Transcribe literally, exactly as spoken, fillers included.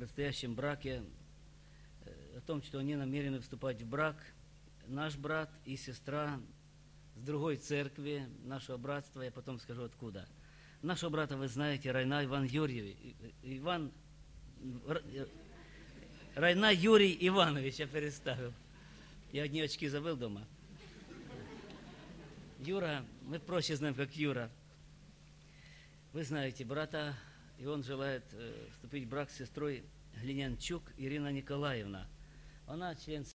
предстоящем браке, о том, что они намерены вступать в брак. Наш брат и сестра с другой церкви, нашего братства, я потом скажу откуда. Нашего брата вы знаете, Райна Иван Юрьевич. Иван... Райна Юрий Иванович, я переставил. Я одни очки забыл дома. Юра, мы проще знаем, как Юра. Вы знаете брата, и он желает э, вступить в брак с сестрой Глинянчук Ирина Николаевна. Она член